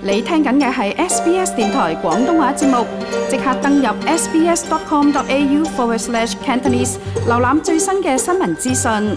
你聽緊嘅係 SBS 電台廣東話節目，即刻登入 sbs.com.au/Cantonese 瀏覽最新嘅新聞資訊。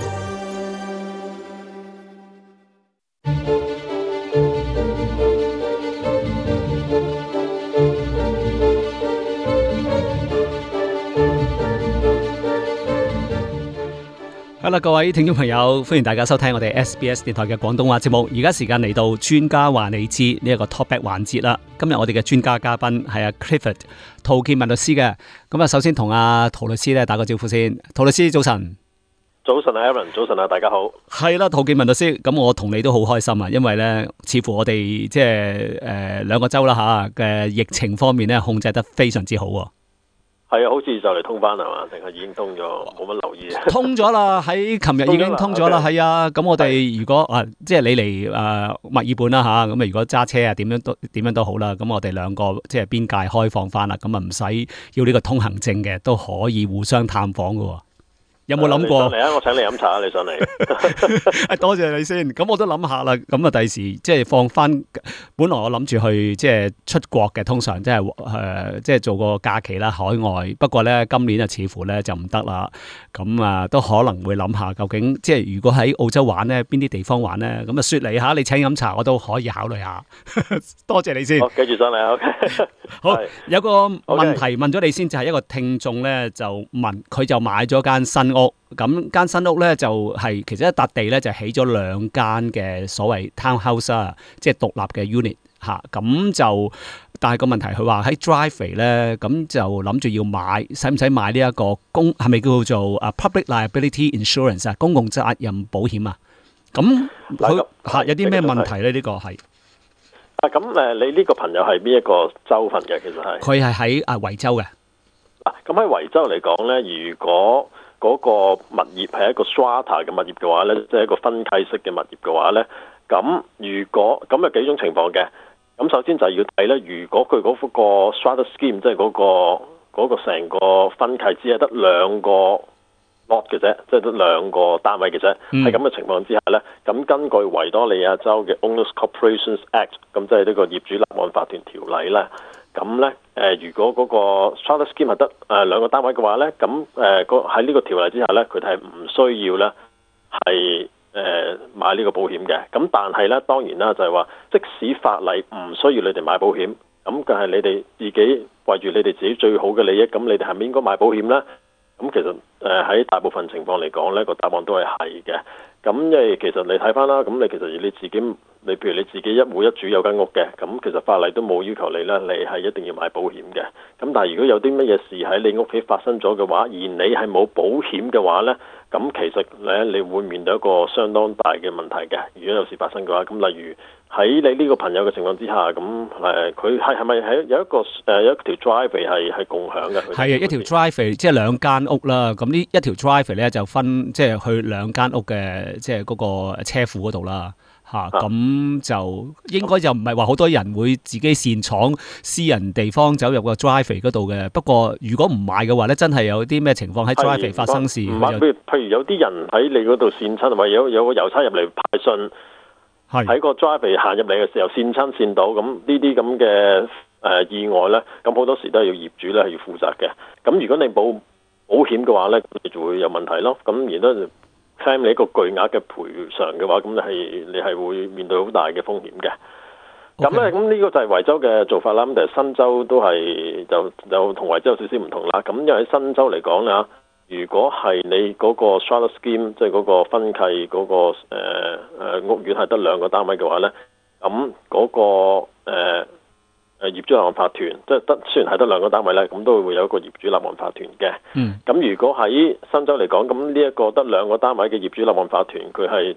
好啦，各位聽眾朋友，歡迎大家收聽我哋 SBS 電台嘅廣東話節目。而家時間嚟到專家話你知呢一個 topic 環節啦。今日我哋嘅專家嘉賓係阿 Clifford 陶健民律師嘅。咁啊，首先同阿陶律師咧打個招呼先。陶律師早晨。 早晨啊 Aaron， 早晨啊，大家好。係啦，陶健民律師，咁我同你都好開心啊，因為咧，似乎我哋即係兩個州啦吓嘅疫情方面咧控制得非常之好。 係啊，好似就嚟通翻係嘛？定係已經通咗？冇乜留意。 通咗啦，喺琴日已經通咗啦，係啊。咁我哋如果即係你嚟墨爾本啦吓，咁如果揸車啊，點樣都好啦。咁我哋兩個即係邊界開放翻啦，咁啊唔使要呢個通行證嘅，都可以互相探訪噶。有冇諗過？ 嚟啊！我請你飲茶啊！你上嚟。 多謝你先。咁我都諗下啦。咁啊，第時即係放翻。本來我諗住去即係出國嘅，通常即係做個假期啦，海外。不過咧，今年啊，似乎咧就唔得啦。咁啊，都可能會諗下，究竟即係如果喺澳洲玩咧，邊啲地方玩咧？咁啊，雪梨嚇，你請飲茶，我都可以考慮下。多謝你先。 繼續上嚟啊！ OK。 好，有個問題問咗你先，就係一個聽眾咧就問，佢就買咗間新屋。咁間新屋咧就係其實一笪地咧就起咗兩間嘅所謂 townhouse 啊，即係獨立嘅 unit 嚇。咁就但係個問題，佢話喺 driveway 咧，咁就諗住要買，使唔使買呢一個係咪叫做public liability insurance 啊，公共責任保險啊？咁佢有啲咩問題咧？呢個係咁你呢個朋友係邊一個州份嘅？其實係佢係喺維州嘅。 咁喺維州嚟講咧，如果嗰個物業係一個 strata 嘅物業嘅話咧，即係一個分契式嘅物業嘅話咧，咁如果咁有幾種情況嘅。咁首先就係要睇咧，如果佢嗰個 strata scheme， 即係嗰個成個分契只係得兩個 lot 嘅啫，即係得兩個單位嘅啫。喺咁嘅情況之下咧，咁根據維多利亞州嘅 Owners Corporations Act， 咁即係呢個業主立案法團條例咧。咁咧，如果嗰個 strata scheme 係得兩個單位嘅話咧，咁喺呢個條例之下咧，佢哋係唔需要咧係買呢個保險嘅。咁但係咧，當然啦，就係話，即使法例唔需要你哋買保險，咁但係你哋自己為住你哋自己最好嘅利益，咁你哋係咪應該買保險咧？咁其實喺大部分情況嚟講咧，個答案都係嘅。咁其實你睇翻啦，咁你其實你自己，你譬如你自己一戶一主有間屋嘅，咁其實法例都冇要求你咧，你係一定要買保險嘅。咁但係如果有啲乜嘢事喺你屋企發生咗嘅話，而你係冇保險嘅話咧，咁其實咧你會面對一個相當大嘅問題嘅。如果有事發生嘅話，咁例如喺你呢個朋友嘅情況之下，咁佢係咪喺有一條 driveway 係共享嘅？ 係啊，一條 driveway 即係兩間屋啦。咁呢一條 driveway 咧就分即係去兩間屋嘅，即係嗰個車庫嗰度啦。咁就應該就唔係話好多人會自己擅闖私人地方走入個 driveway 嗰度嘅。不過如果唔買嘅話咧，真係有啲咩情況喺 driveway 發生事？ 譬如有啲人喺你嗰度跣親，或者有個郵差入嚟派信，喺個 driveway 行入嚟嘅時候跣到，咁呢啲咁嘅意外咧，咁好多時都係要業主咧係要負責嘅。咁如果你冇保險嘅話咧，你就會有問題咯。咁而家claim 你一個巨額嘅賠償嘅話，咁你係會面對好大嘅風險嘅。咁咧，咁呢個就係維州嘅做法啦。咁但係新州都係就同維州有少少唔同啦。咁因為喺新州嚟講咧，如果係你嗰個 strata scheme， 即係嗰個分契嗰個屋苑係得兩個單位嘅話咧，咁嗰個業主立案法團，即係雖然係得兩個單位咧，咁都會有一個業主立案法團嘅。咁如果喺新州嚟講，咁呢一個得兩個單位嘅業主立案法團，佢係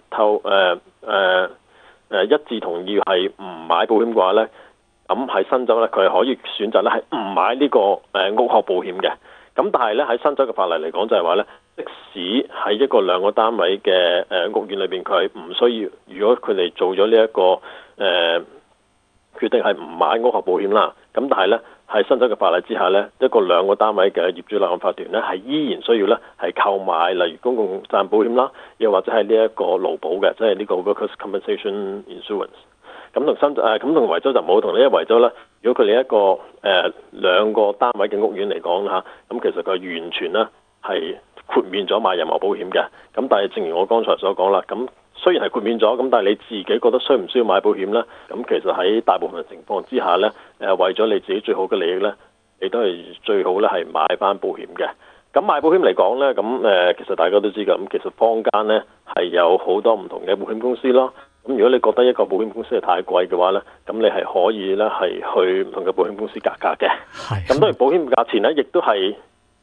一致同意係唔買保險嘅話咧，咁喺新州咧，佢係可以選擇咧係唔買呢個屋殼保險嘅。咁但係咧喺新州嘅法例嚟講就係話咧，即使喺一個兩個單位嘅屋苑裏邊，佢係唔需要，如果佢哋做咗呢一個決定係唔買屋殼保險啦，咁但係咧喺新州嘅法例之下咧，一個兩個單位嘅業主立案法團咧係依然需要咧係購買例如公共責任保險啦，又或者係呢一個勞保嘅，即係呢個 Workers' Compensation Insurance。 同維州就冇同呢，因為維州咧，如果佢哋一個兩個單位嘅屋苑嚟講啦嚇，咁其實佢完全咧係豁免咗買任何保險嘅。咁但係正如我剛才所講啦，咁雖然係豁免咗，咁但係你自己覺得需唔需要買保險咧？咁其實喺大部分嘅情況之下咧，為咗你自己最好嘅利益咧，你都係最好咧係買翻保險嘅。咁買保險嚟講咧，咁其實大家都知㗎，咁其實坊間咧係有好多唔同嘅保險公司咯。咁如果你覺得一個保險公司係太貴嘅話咧，咁你係可以咧係去唔同嘅保險公司價格嘅。咁當然保險價錢咧，亦都係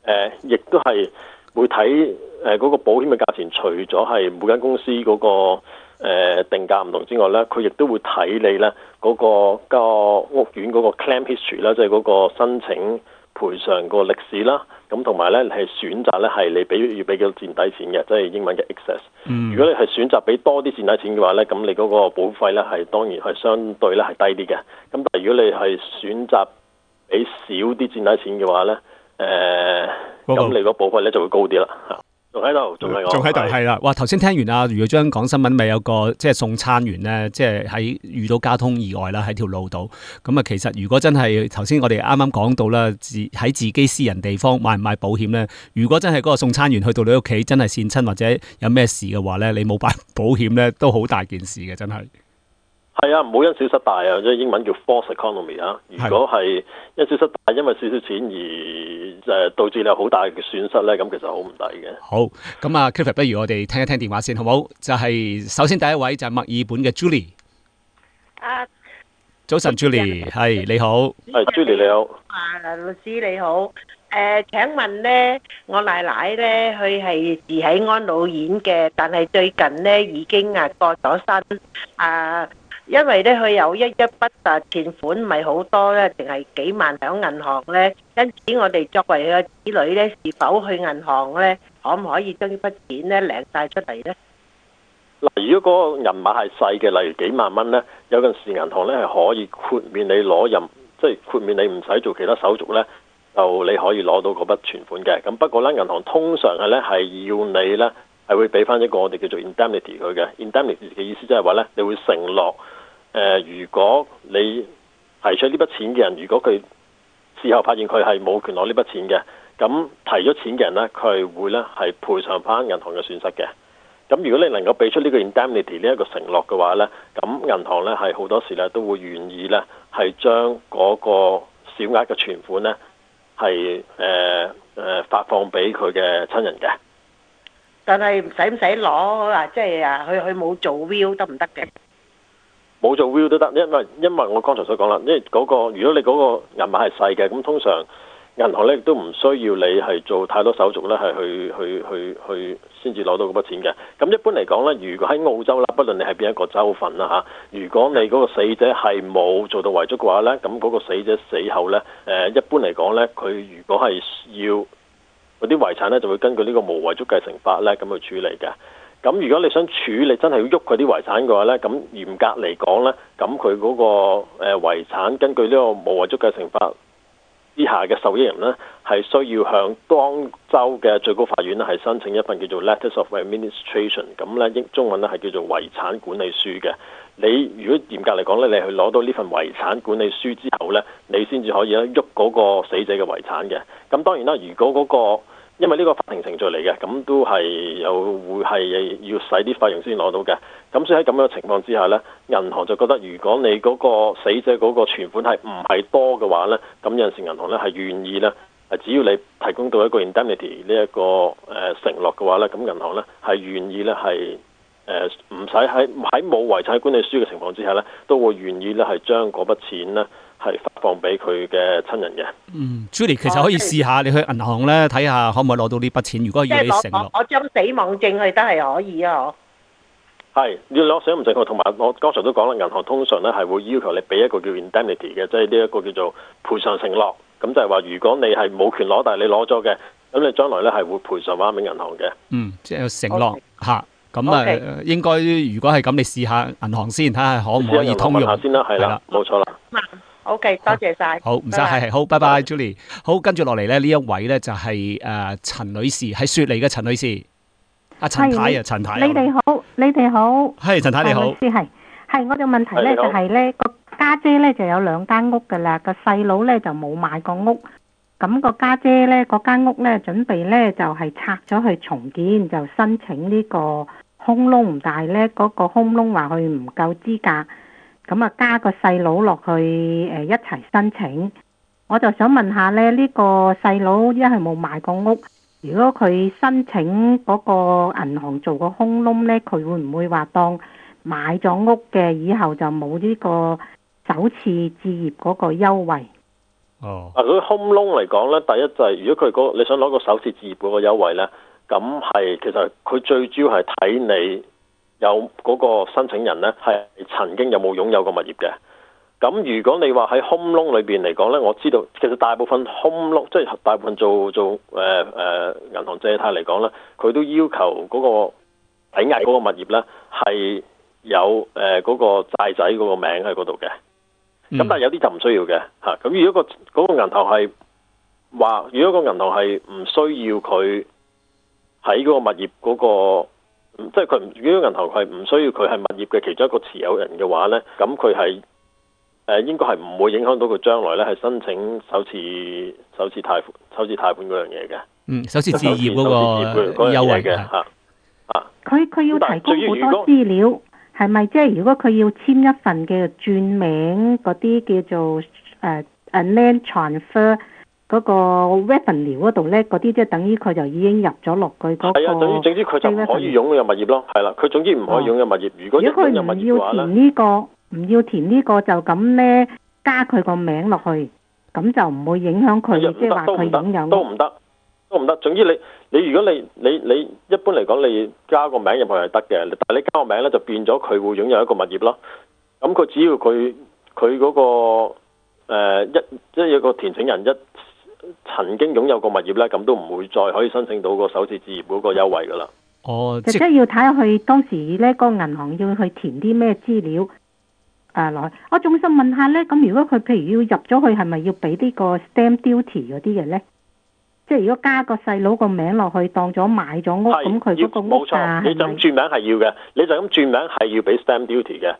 會睇嗰個保險嘅價錢，除咗係每間公司嗰個定價唔同之外咧，佢亦都會睇你咧嗰個屋苑嗰個 claim history 啦，即係嗰個申請賠償個歷史啦。咁同埋咧係選擇咧係你要俾幾多墊底錢嘅，即係英文嘅 excess。如果你係選擇俾多啲墊底錢嘅話咧，咁你嗰個保費咧係當然係相對咧係低啲嘅。咁但係如果你係選擇俾少啲墊底錢嘅話咧，咁你個保費咧就會高啲啦。仲喺度，仲喺度， 係啦！哇，頭先聽完阿余耀章講新聞，咪有個即係送餐員咧，即係喺遇到交通意外啦，喺條路度。咁啊，其實如果真係頭先我哋啱啱講到啦，喺自己私人地方買唔買保險咧？如果真係嗰個送餐員去到你屋企，真係跣親或者有咩事嘅話咧，你冇買保險咧，都好大件事嘅，真係。 係啊，唔好因小失大啊！即係英文叫 false economy 啊。如果係因小失大，因為少少錢而導致你有好大嘅損失咧，咁其實好唔抵嘅。 好，咁啊 Clifford 不如我哋聽一聽電話先，好唔好？就係首先第一位就係墨爾本嘅 Julie。早晨 Julie，係你好。 係 Julie 你好。 律師你好。請問咧，我奶奶咧，佢係住喺安老院嘅，但係最近咧已經過咗身。因為咧佢有一筆存款唔係好多咧，淨係幾萬喺銀行咧，因此我哋作為佢嘅子女咧，是否去銀行咧，可唔可以將呢筆錢咧領晒出嚟咧？ 嗱，如果嗰個銀碼係細嘅，例如幾萬蚊咧，有陣時銀行咧係可以豁免你即係豁免你唔使做其他手續咧，就你可以攞到嗰筆存款嘅。咁不過咧，銀行通常係咧係要你咧係會俾翻一個我哋叫做 indemnity 佢嘅 indemnity 嘅意思，即係話咧你會承諾。如果你提出呢筆錢嘅人，如果佢事後發現佢係冇權攞呢筆錢嘅，咁提咗錢嘅人呢，佢會呢係賠償翻銀行嘅損失嘅。咁如果你能夠俾出呢個 indemnity 呢一個承諾嘅話呢，咁銀行呢係好多時呢都會願意呢係將嗰個小額嘅存款呢係發放俾佢嘅親人嘅。 但係唔使攞啊？即係佢冇做 will 得唔得嘅？ 冇做 will 都得，因為我剛才所講啦，因為如果你嗰個銀碼係細嘅，咁通常銀行咧亦都唔需要你係做太多手續咧，係去先至攞到嗰筆錢嘅。咁一般嚟講咧，如果喺澳洲啦，不論你係邊一個州份啦嚇，如果你嗰個死者係冇做到遺囑嘅話咧，咁嗰個死者死後咧，一般嚟講咧，佢如果係要嗰啲遺產咧，就會根據呢個無遺囑繼承法咧咁去處理嘅。咁如果你想處理真係要喐佢啲遺產嘅話咧，咁嚴格嚟講咧，咁佢嗰個遺產根據呢個無遺囑繼承法之下嘅受益人咧，係需要向當州嘅最高法院咧係申請一份叫做 Letters of Administration， 咁咧中文咧係叫做遺產管理書嘅。你如果嚴格嚟講咧，你去攞到呢份遺產管理書之後咧，你先至可以咧喐嗰個死者嘅遺產嘅。咁當然啦，如果嗰個因為呢個法庭程序嚟嘅，咁都係會係要使啲費用先攞到嘅。咁所以喺咁樣嘅情況之下呢，銀行就覺得如果你嗰個死者嗰個存款係唔係多嘅話呢，咁有陣時銀行呢係願意呢，只要你提供到一個 indemnity 呢一個承諾嘅話呢，咁銀行呢係願意呢係唔使喺冇遺產管理書嘅情況之下呢，都會願意呢係將嗰筆錢呢係發放俾佢嘅親人嘅。 Julie 其實可以試下，你去銀行咧睇下可唔可以攞到呢筆錢。如果要你承諾， 我將死亡證去都係可以啊。 係要攞死亡證，同埋我剛才都講啦，銀行通常咧係會要求你俾一個叫 indemnity 嘅，即係呢一個叫做賠償承諾。咁就係話，如果你係冇權攞，但係你攞咗嘅，咁你將來咧係會賠償翻俾銀行嘅。 即係有承諾嚇。咁應該如果係咁，你試下銀行先，睇下可唔可以通用下先啦。係啦，冇錯啦。 OK， 多謝晒。 好，唔使係好，拜拜 Julie。好，跟住落嚟咧，呢一位咧就係陳女士，係雪梨嘅陳女士。阿陳太啊，陳太。 你哋好， 係陳太你好。 係我嘅問題咧就係咧個家姐咧就有2間屋噶啦，個細佬咧就冇買過屋。咁個家姐咧嗰間屋咧準備咧就係拆咗去重建，就申請呢個 home loan，但係咧嗰個 home loan 話佢唔夠資格，咁啊加個細佬落去一齊申請。我就想問下咧，呢個細佬一係冇買過屋，如果佢申請嗰個銀行做個 home loan 咧，佢會唔會話當買咗屋嘅以後就冇呢個首次置業嗰個優惠？ 哦， 嗰啲 home loan 嚟講咧，第一就係如果佢你想攞個首次置業嗰個優惠咧，咁係其實佢最主要係睇你有嗰個申請人咧係曾經有冇擁有過物業嘅。咁如果你話喺 home loan 裏邊嚟講咧，我知道其實大部分 home loan 即係大部分做銀行借貸嚟講咧，佢都要求嗰個抵押嗰個物業咧係有嗰個債仔嗰個名喺嗰度嘅。咁但係有啲就唔需要嘅嚇。咁如果嗰個銀行係話，如果個銀行係唔需要佢喺嗰個物業嗰個，即係佢如果銀行係唔需要佢係物業嘅其中一個持有人嘅話咧，咁佢係應該係唔會影響到佢將來咧係申請首次貸款嗰樣嘢嘅。 首次置業嗰個優惠嘅嚇。 佢要提供好多資料。係咪即係如果佢要簽一份嘅轉名嗰啲叫做land transfer 嗰個 revenue 嗰度咧，嗰啲即係等於佢就已經入咗落去嗰個。係啊，總之佢就唔可以擁有物業咯。係啦，佢總之唔可以擁有物業。如果佢唔要填呢個，唔要填呢個就咁咧加佢個名落去，咁就唔會影響佢，即係話佢擁有。都唔得。總之你如果你一般嚟講，你加個名入去係得嘅，但係你加個名咧就變咗佢會擁有一個物業咯。咁佢只要佢嗰個即係有個填請人曾經擁有個物業咧，咁都唔會再可以申請到個首次置業嗰個優惠噶啦。 哦，即係要睇下佢當時咧個銀行要去填啲咩資料落去。我仲想問下咧，咁如果佢譬如要入咗去，係咪要俾呢個 stamp duty 嗰啲嘅咧？即係如果加個細佬個名落去當咗買咗屋，咁佢嗰個屋價你就咁轉名係要嘅，你就咁轉名係要俾 stamp duty 嘅。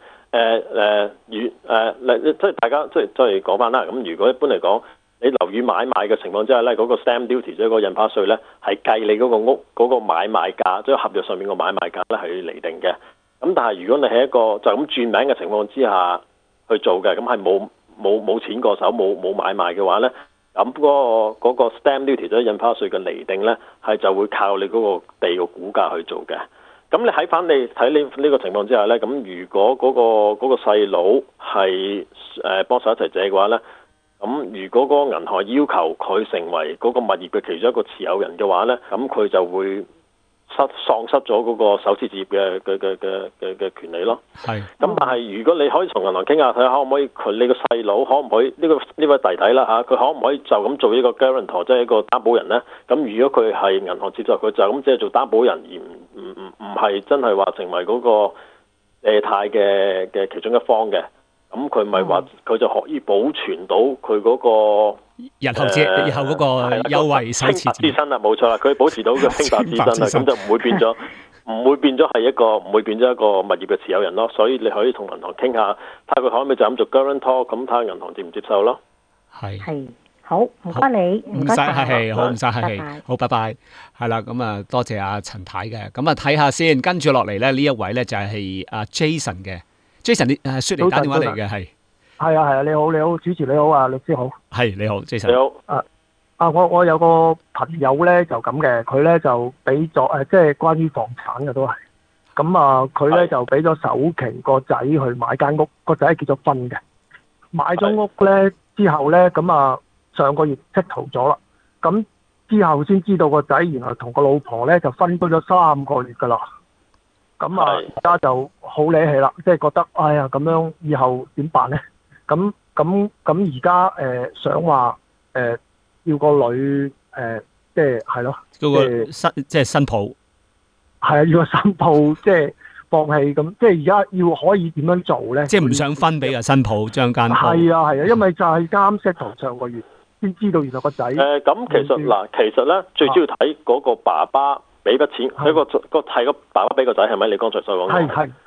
即係大家即係講翻啦。咁如果一般嚟講，你樓宇買賣嘅情況之下咧，嗰個 stamp duty 即係個印花稅咧，係計你嗰個屋嗰個買賣價，即係合約上面個買賣價咧係要釐定嘅。咁但係如果你係一個就咁轉名嘅情況之下去做嘅，咁係冇錢過手冇買賣嘅話咧。咁嗰個 stamp duty 即係印花稅嘅釐定咧，係就會靠你嗰個地個估價去做嘅。咁你睇呢個情況之下咧，咁如果嗰個細佬係幫手一齊借嘅話咧，咁如果嗰個銀行要求佢成為嗰個物業嘅其中一個持有人嘅話咧，咁佢就會喪失咗嗰個首次置業嘅權利咯。係。咁但係如果你可以同銀行傾下，睇下可唔可以你個細佬可唔可以呢位弟弟啦嚇，佢可唔可以就咁做一個 guarantor，即係一個擔保人咧？咁如果佢係銀行接受佢就咁即係做擔保人，而唔係真係話成為嗰個借貸嘅其中一方嘅，咁佢咪話佢就可以保存到佢嗰個日後嗰個優惠首次資身啦，冇錯啦，佢保持到個清白資身啦，咁就唔會變咗係一個唔會變咗一個物業嘅持有人咯。所以你可以同銀行傾下，睇下佢可唔可以就咁做 guarantor， 咁睇下銀行接唔接受咯。 係好，唔該你， 唔使客氣，好唔使客氣，好，拜拜。係啦，咁啊多謝阿陳太嘅，咁啊睇下先，跟住落嚟咧呢一位咧就係阿 Jason 嘅 ，Jason 你雪梨打電話嚟嘅係。係啊，你好，主持你好啊，律師好。 係你好 ，Jason。 你好。 我有個朋友咧就咁嘅，佢咧就俾咗即係關於房產嘅都係。咁啊，佢咧就俾咗首期個仔去買間屋，個仔係結咗婚嘅。買咗屋咧之後咧，咁啊上個月settle咗啦。咁之後先知道個仔原來同個老婆咧就分居咗3個月噶啦。咁啊，而家就好理氣啦，即係覺得哎呀咁樣以後點辦咧？咁而家想話要個女即係係咯， 即係新抱係啊，要個新抱即係放棄咁，即係而家要可以點樣做咧？ 即係唔想分俾個新抱將間屋。 係啊，因為就係啱 settle 上個月先知道原來個仔咁其實咧最主要睇嗰個爸爸俾筆錢，佢係個爸爸俾個仔係咪？你剛才所講嘅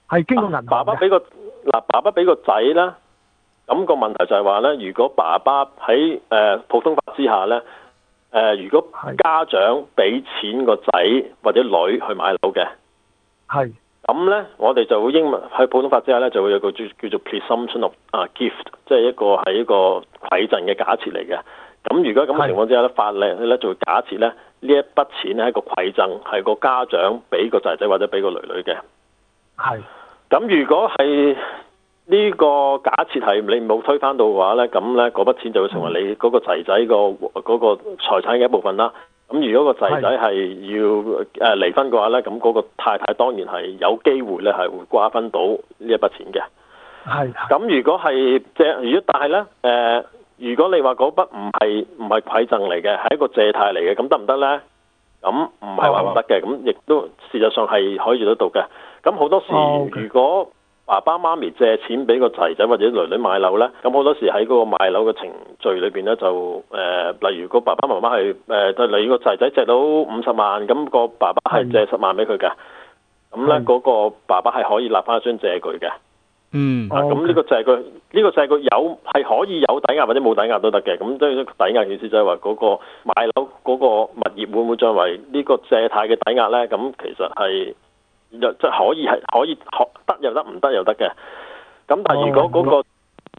係經過銀行嘅。 爸爸俾個仔啦。咁個問題就係話咧，如果爸爸喺普通法之下咧，如果家長俾錢個仔或者女去買樓嘅， 係咁咧，我哋就會喺普通法之下咧，就會有個叫做 presumption of gift， 即係一個饋贈嘅假設嚟嘅。咁如果咁嘅情況之下咧，法例咧就會假設咧呢一筆錢咧係一個饋贈，係個家長俾個仔仔或者俾個女女嘅。係。咁如果係呢個假設係你冇推翻到嘅話咧，咁咧嗰筆錢就會成為你嗰個仔仔嗰個財產嘅一部分啦。咁如果個仔仔係要離婚嘅話咧，咁嗰個太太當然係有機會咧係會瓜分到呢一筆錢嘅。係。咁如果係但係咧如果你話嗰筆唔係饋贈嚟嘅，係一個借貸嚟嘅，咁得唔得咧？咁唔係話唔得嘅，咁亦都事實上係可以做得到嘅。咁好多時如果爸爸媽咪借錢俾個仔仔或者女女買樓咧，咁好多時喺嗰個買樓嘅程序裏邊咧，就例如個爸爸媽媽係例如個仔仔借到50萬，咁個爸爸係借10萬俾佢嘅，咁咧嗰個爸爸係可以立翻一張借據嘅。咁呢個借據係可以有抵押或者冇抵押都得嘅。咁即係抵押意思就係話嗰個買樓嗰個物業會唔會作為呢個借貸嘅抵押咧？咁其實係即係可以得又得，唔得又得嘅。咁但係如果嗰個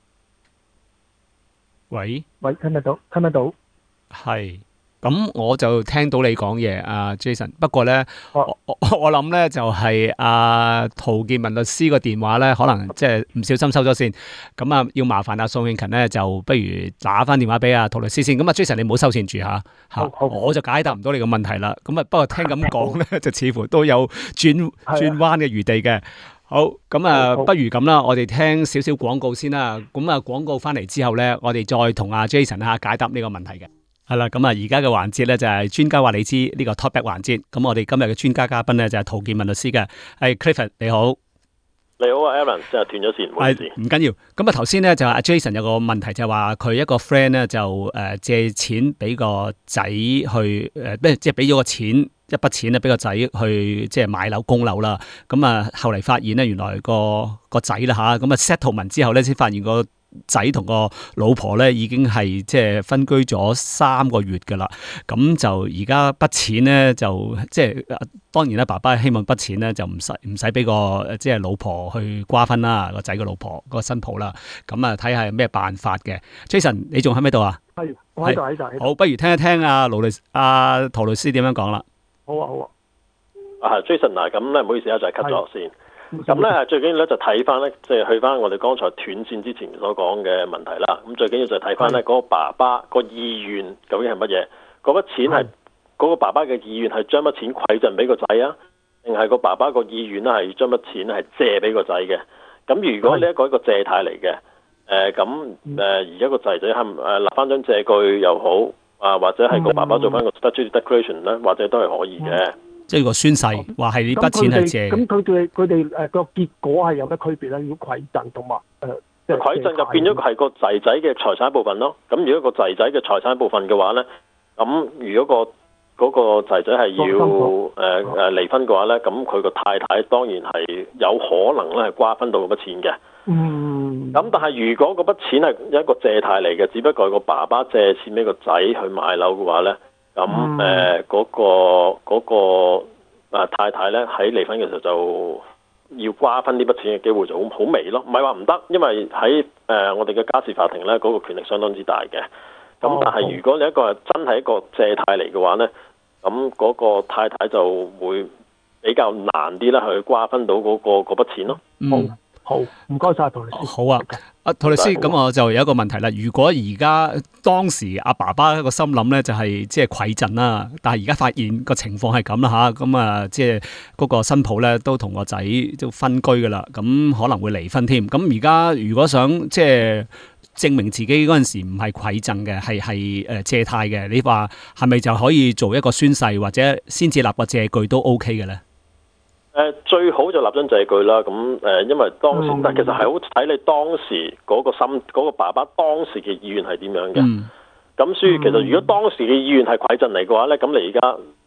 喂， 聽得到， 係。咁我就聽到你講嘢，阿 Jason。不過咧，我諗咧就係阿陶健民律師個電話咧，可能即係唔小心收咗線。咁啊，要麻煩阿宋慶勤咧，就不如打翻電話俾阿陶律師先。咁啊 ，Jason 你唔好收線住嚇。我就解答唔到你個問題啦。咁啊，不過聽咁講咧，就似乎都有轉彎嘅餘地嘅。好，咁啊，不如咁啦，我哋聽少少廣告先啦。咁啊，廣告翻嚟之後咧，我哋再同阿 Jason 解答呢個問題嘅。係啦，咁啊，而家嘅環節咧就係專家話你知呢個 topic 環節。咁我哋今日嘅專家嘉賓咧就係陶健民律師嘅，係 Clifford 你好。 你好啊 Aaron， 即係斷咗線，唔好意思。唔緊要。咁啊，頭先咧就阿 Jason 有個問題就係話佢一個 friend 咧就借錢俾個仔去即係俾咗個錢一筆錢咧俾個仔去即係買樓供樓啦。咁啊後嚟發現咧原來個仔啦吓，咁啊 settlement 之後咧先發現個仔同個老婆咧已經係即係分居咗3個月噶啦，咁就而家筆錢咧就即係當然啦，爸爸希望筆錢咧就唔使俾個即係老婆去瓜分啦，個仔個老婆個新抱啦，咁啊睇下有咩辦法嘅。Jason 你仲喺唔喺度啊？ 係，我喺度。 好，不如聽一聽阿陶律師點樣講啦。 好啊。 Jason 嗱，咁咧唔好意思啊，就係 cut 咗先。咁咧最緊要咧就睇翻咧，即係去翻我哋剛才斷線之前所講嘅問題啦。咁最緊要就係睇翻咧嗰個爸爸個意願究竟係乜嘢？嗰筆錢係嗰個爸爸嘅意願係將筆錢饋贈俾個仔啊，定係個爸爸個意願咧係將筆錢係借俾個仔嘅？咁如果呢一個借貸嚟嘅，而家個仔仔係立翻張借據又好，或者係個爸爸做翻個 statutory declaration 咧，或者都係可以嘅。 即係個宣誓話係呢筆錢係借。 咁佢哋個結果係有咩區別咧？如果饋贈同埋饋贈就變咗係個仔仔嘅財產部分咯。咁如果個仔仔嘅財產部分嘅話咧，咁如果嗰個仔仔係要離婚嘅話咧，咁佢個太太當然係有可能咧係瓜分到嗰筆錢嘅。咁但係如果嗰筆錢係一個借貸嚟嘅，只不過係個爸爸借錢俾個仔去買樓嘅話咧。咁嗰個太太咧喺離婚嘅時候就要瓜分呢筆錢嘅機會就好微咯，唔係話唔得，因為喺我哋嘅家事法庭咧嗰個權力相當之大嘅。咁但係如果你一個真係一個借貸嚟嘅話咧，咁嗰個太太就會比較難啲啦，去瓜分到嗰筆錢咯。 好，唔該晒陶律師。 好啊，阿陶律師，咁我就有一個問題啦。如果而家當時阿爸爸個心諗咧，就係即係饋贈啦，但係而家發現個情況係咁啦吓，咁啊即係嗰個新抱咧都同個仔都分居噶啦，咁可能會離婚添。咁而家如果想即係證明自己嗰陣時唔係饋贈嘅，係借貸嘅，你話係咪就可以做一個宣誓或者先至立個借據都 OK 嘅咧？ 最好就立張借據啦。咁因為當時，但其實係好睇你當時嗰個爸爸當時嘅意願係點樣嘅。咁所以其實如果當時嘅意願係饋贈嚟嘅話咧，咁你而家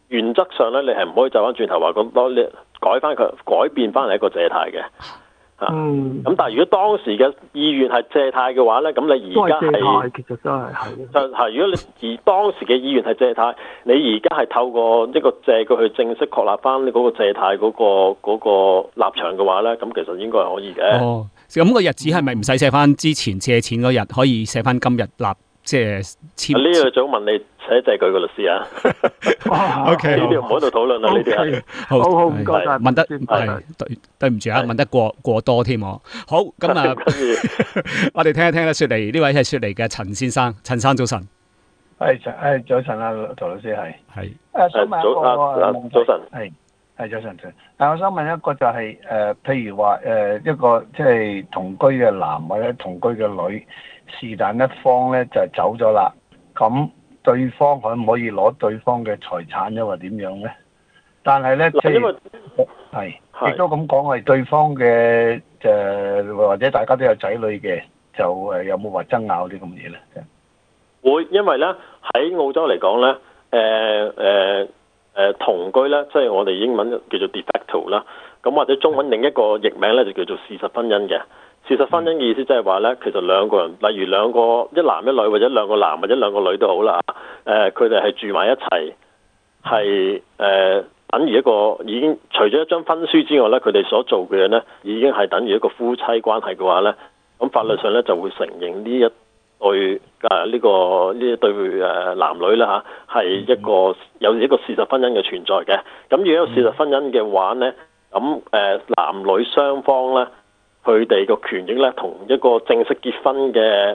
原則上咧，你係唔可以走翻轉頭話咁多，你改變翻嚟一個借貸嘅。咁但係如果當時嘅意願係借貸嘅話咧，咁你而家係其實真係就係如果你而當時嘅意願係借貸，你而家係透過一個借據去正式確立翻嗰個借貸嗰個立場嘅話咧，咁其實應該係可以嘅。 哦，咁個日子係咪唔使寫翻之前借錢嗰日，可以寫翻今日即係簽？ 呢個最好問你寫借據嘅律師啊。 OK， 呢啲唔喺度討論啦，呢啲係。 好唔該晒。 問得對唔住啊，問得過多添我。好，咁啊，我哋聽一聽咧，雪梨呢位係雪梨嘅陳先生，陳生早晨。 係早晨啊，陶老師係。 早晨。 係早晨。但我想問一個就係譬如話一個即係同居嘅男或者同居嘅女，是但一方咧就走咗啦，咁對方可唔可以攞對方嘅財產，因為點樣咧？但係咧即係亦都咁講係對方嘅或者大家都有仔女嘅，就有冇話爭拗啲咁嘢咧？ 會，因為咧喺澳洲嚟講咧，同居咧，即係我哋英文叫做 de facto 啦，咁或者中文另一個譯名咧就叫做事實婚姻嘅。事實婚姻嘅意思即係話咧，其實兩個人，例如一男一女或者兩個男或者兩個女都好啦，佢哋係住埋一齊，係等於一個已經除咗一張婚書之外咧，佢哋所做嘅嘢咧已經係等於一個夫妻關係嘅話咧，咁法律上咧就會承認呢一對呢一對男女啦嚇，係有一個事實婚姻嘅存在嘅。咁如果有事實婚姻嘅話咧，咁男女雙方咧，佢哋個權益咧，同一個正式結婚嘅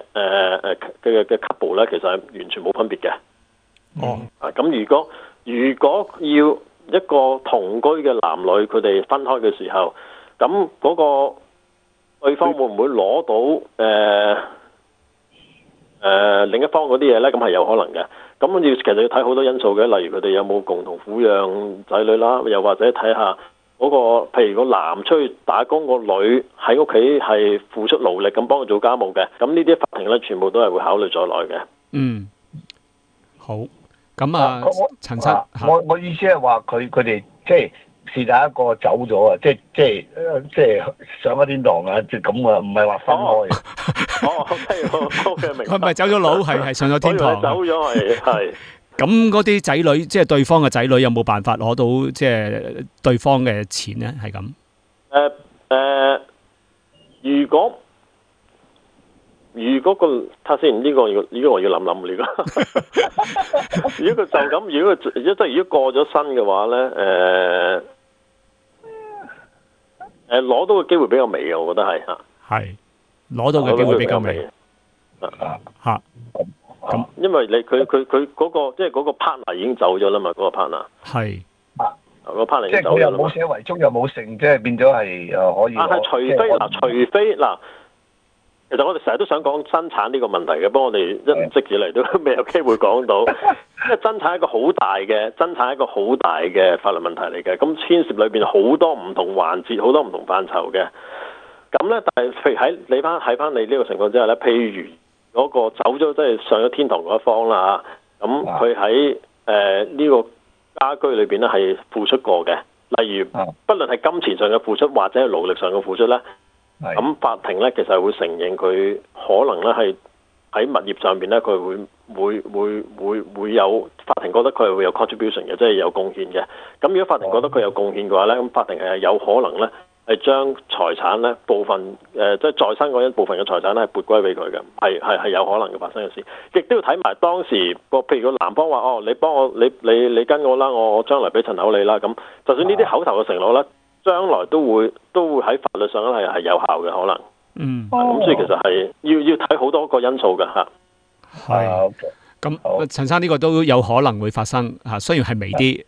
couple 咧，其實係完全冇分別嘅。咁如果要一個同居嘅男女佢哋分開嘅時候，咁嗰個對方會唔會攞到另一方嗰啲嘢咧？咁係有可能嘅。咁其實要睇好多因素嘅，例如佢哋有冇共同撫養仔女啦，又或者睇下嗰個，譬如個男出去打工，個女喺屋企係付出勞力咁幫佢做家務嘅。咁呢啲法庭咧，全部都係會考慮在內嘅。 嗯，好。咁啊，陳生， 我意思係話佢哋即係是但一個走咗啊，即係上咗天堂啊，即係咁啊，唔係話分開。 OK，明白。 佢唔係走咗佬，係上咗天堂。 走咗係。 咁嗰啲仔女，即係對方嘅仔女，有冇辦法攞到即係對方嘅錢咧？係咁。 如果睇先，呢個我要諗呢個。如果佢就咁，如果過咗身嘅話咧，攞到嘅機會比較微嘅，我覺得係嚇。係攞到嘅機會比較微。嚇。 咁，因為佢嗰個即係嗰個 partner 已經走咗啦嘛，嗰個 partner 係個 partner 已即係經走咗啦嘛。 佢又冇寫遺囑，又冇成，即係變咗係可以。 除非其實我哋成日都想講生產呢個問題嘅，不過我哋一直以嚟都未有機會講到，因為生產係一個好大嘅法律問題嚟嘅，咁牽涉裏邊好多唔同環節，好多唔同範疇嘅。咁咧，但係譬如喺翻你呢個情況之下咧，譬如嗰個走咗即係上咗天堂嗰一方啦，咁佢喺呢個家居裏邊咧係付出過嘅，例如不論係金錢上嘅付出或者係勞力上嘅付出咧。咁法庭咧，其實會承認佢可能咧係喺物業上邊咧，佢會有法庭覺得佢係會有 contribution 嘅，即係有貢獻嘅。咁如果法庭覺得佢有貢獻嘅話咧，咁法庭係有可能咧係將財產咧部分即係在生嗰一部分嘅財產咧係撥歸俾佢嘅，係有可能嘅發生嘅事。亦都要睇埋當時譬如個男方話你幫我你跟我啦，我將來俾層樓你啦。咁就算呢啲口頭嘅承諾咧，將來都會喺法律上咧係有效嘅可能。咁所以其實係要睇好多個因素嘅嚇。 係。咁陳生呢個都有可能會發生嚇，雖然係微啲。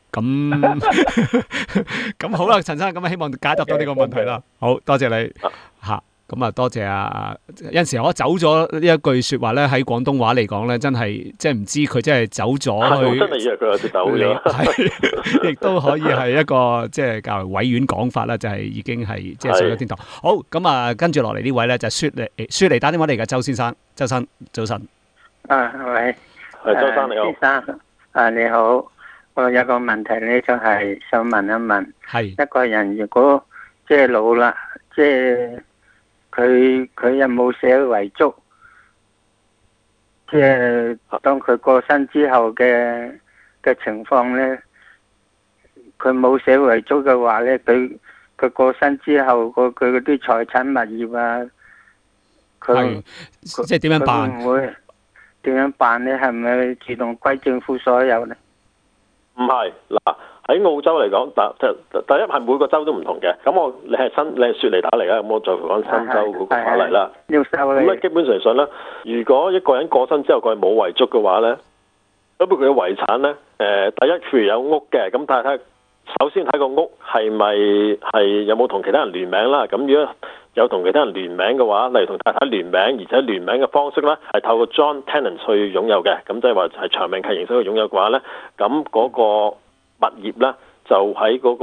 咁好啦，陳生，咁希望解答到呢個問題啦。好多謝你嚇。咁啊，多謝啊！有陣時我走咗呢一句説話咧，喺廣東話嚟講咧，真係即係唔知佢真係走咗去。 真係以為佢有隻走咗。 係，亦都可以係一個即係較為委婉講法啦，就係已經係即係上咗天堂。好，咁啊，跟住落嚟呢位咧就係雪梨打電話嚟嘅周先生，周生早晨。 喂， 係周生你好。 先生，你好。 我有個問題咧，就係想問一問， 係一個人如果即係老啦，即係佢有冇寫遺囑？即係當佢過身之後嘅情況咧，佢冇寫遺囑嘅話咧，佢過身之後，佢嗰啲財產物業啊，佢即係點樣辦？ 會唔會點樣辦咧？係咪自動歸政府所有咧？ 唔係嗱，喺澳洲嚟講，第一係每個州都唔同嘅。咁你係雪梨打嚟啦，咁我再講新州嗰個法例啦。咁咧基本上咧，如果一個人過身之後佢係冇遺囑嘅話咧，咁佢嘅遺產咧，第一譬如有屋嘅，咁睇首先睇個屋係咪係有冇同其他人聯名啦。咁如果有同其他人聯名嘅話，例如同太太聯名，而且聯名嘅方式咧係透過 joint tenants 去擁有嘅，咁即係話係長命契形式去擁有嘅話咧，咁嗰個物業咧就喺嗰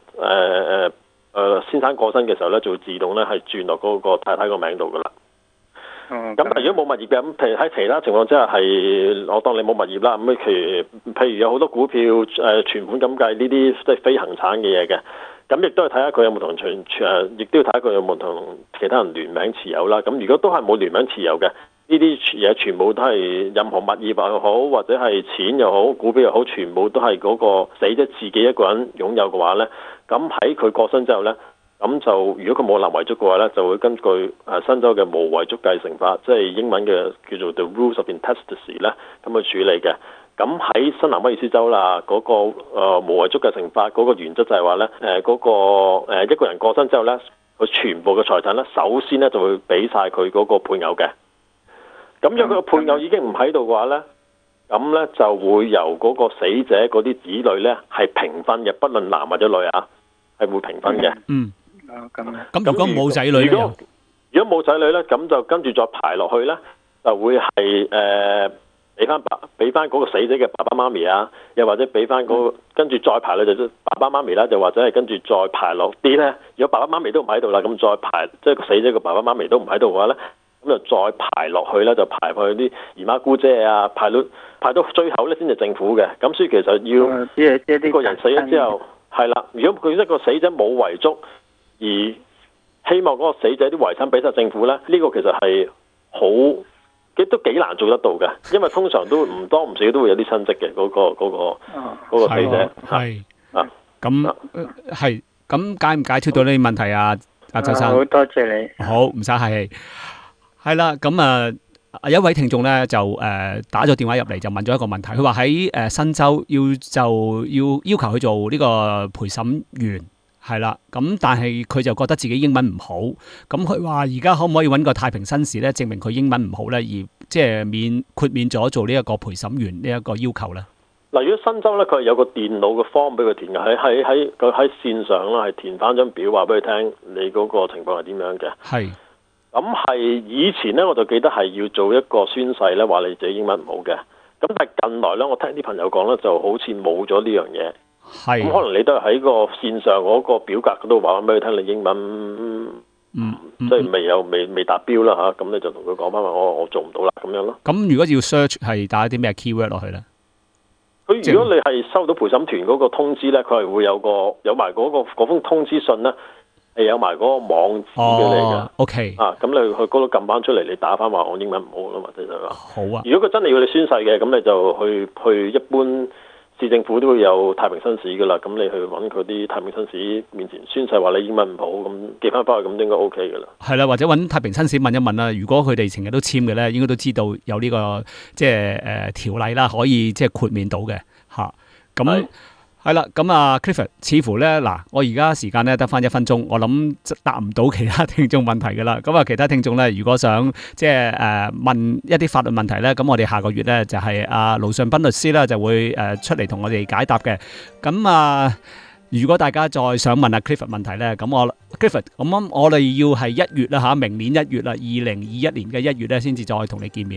個先生過身嘅時候咧，就會自動咧係轉落嗰個太太個名度噶啦。咁但係如果冇物業嘅，咁譬如喺其他情況之下係，我當你冇物業啦，咁譬如有好多股票存款咁計呢啲即係非恆產嘅嘢嘅。咁亦都係睇下佢有冇同亦都要睇下佢有冇同其他人聯名持有啦。咁如果都係冇聯名持有嘅，呢啲嘢全部都係任何物業又好，或者係錢又好，股票又好，全部都係嗰個死者自己一個人擁有嘅話呢。咁喺佢過身之後呢，咁就如果佢冇立遺囑嘅話呢，就會根據新州嘅無遺囑繼承法，即係英文嘅叫做 The Rules of Intestacy 咧，咁去處理嘅。咁喺新南威爾斯州啦，嗰個無遺囑繼承法嗰個原則就係話咧，嗰個一個人過身之後咧，佢全部嘅財產咧，首先咧就會俾晒佢嗰個配偶嘅。咁如果佢個配偶已經唔喺度嘅話咧，咁咧就會由嗰個死者嗰啲子女咧係平分嘅，不論男或者女啊，係會平分嘅。 嗯。咁如果冇仔女， 如果冇仔女咧，咁就跟住再排落去咧，就會係俾翻嗰個死者嘅爸爸媽咪啊，又或者俾翻嗰個跟住再排咧就爸爸媽咪啦，就或者係跟住再排落啲咧。如果爸爸媽咪都唔喺度啦，咁再排即係個死者嘅爸爸媽咪都唔喺度嘅話咧，咁就再排落去咧，就排去啲姨媽姑姐啊，排到最後咧先至政府嘅。咁所以其實要呢個人死咗之後，係啦。如果佢一個死者冇遺囑，而希望嗰個死者啲遺產俾晒政府咧，呢個其實係都幾難做得到嘅，因為通常都唔多唔少都會有啲親戚嘅嗰個死者係咁係咁解唔解決到呢啲問題啊？阿周生， 好多謝你， 好唔使客氣。係啦，咁有一位聽眾咧就打咗電話入嚟就問咗一個問題，佢話喺新州要求佢做呢個陪審員。係啦，咁但係佢就覺得自己英文唔好，咁佢話而家可唔可以揾個太平紳士咧，證明佢英文唔好咧，而即係豁免咗做呢一個陪審員呢一個要求咧？ 嗱，如果新州咧，佢係有個電腦嘅 form 俾佢填嘅，喺線上啦，係填翻張表話俾佢聽，你嗰個情況係點樣嘅？係。咁係以前咧，我就記得係要做一個宣誓咧，話你自己英文唔好嘅。咁但係近來咧，我聽啲朋友講咧，就好似冇咗呢樣嘢。係，咁可能你都係喺個線上嗰個表格嗰度話翻俾佢聽，你英文即係未達標啦嚇，咁你就同佢講翻話，我做唔到啦咁樣咯。咁如果要 search 係打啲咩 keyword 落去咧？佢如果你係收到陪審團嗰個通知咧，佢係會有埋嗰封通知信咧，係有埋嗰個網址俾你嘅。OK 啊，咁你去嗰度撳翻出嚟，你打翻話我英文唔好啦嘛，即係話。好啊。如果佢真係要你宣誓嘅，咁你就去一般市政府都會有太平紳士噶啦，咁你去揾佢啲太平紳士面前宣誓話你英文唔好，咁寄翻返去咁應該 OK 噶啦。係啦，或者揾太平紳士問一問啦。如果佢哋成日都簽嘅咧，應該都知道有呢個即係條例啦，可以即係豁免到嘅嚇。咁係啦，咁啊 Clifford 似乎咧嗱，我而家時間咧得翻1分鐘，我諗答唔到其他聽眾問題噶啦。咁啊，其他聽眾咧，如果想即係問一啲法律問題咧，咁我哋下個月咧就係阿盧尚斌律師啦，就會出嚟同我哋解答嘅。咁啊，如果大家再想問阿 Clifford 問題咧，咁Clifford，咁我哋要係1月啦嚇，明年1月啦，2021年嘅1月咧，先至再同你見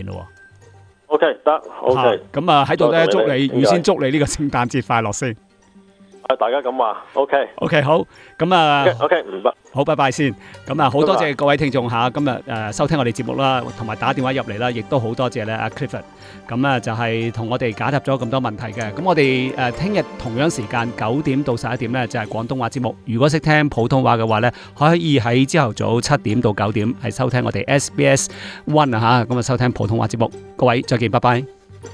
面咯。OK，得 OK。咁啊喺度咧，預先祝你呢個聖誕節快樂先。 大家咁話 OK 好，咁啊 OK 唔得， 好，拜拜先。咁啊，好多謝各位聽眾嚇，今日收聽我哋節目啦，同埋打電話入嚟啦，亦都好多謝咧阿 Clifford。咁啊，就係同我哋解答咗咁多問題嘅。咁我哋聽日同樣時間9點到11點咧，就係廣東話節目。如果識聽普通話嘅話咧，可以喺朝頭早7點到9點係收聽我哋 SBS One 啊嚇，咁啊收聽普通話節目。各位再見，拜拜。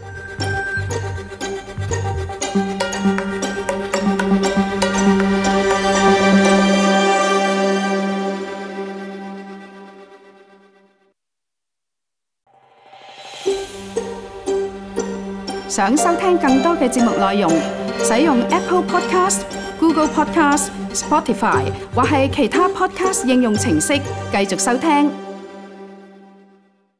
想收聽更多嘅節目內容，使用 Apple Podcast、Google Podcast、Spotify 或係其他 Podcast 應用程式繼續收聽。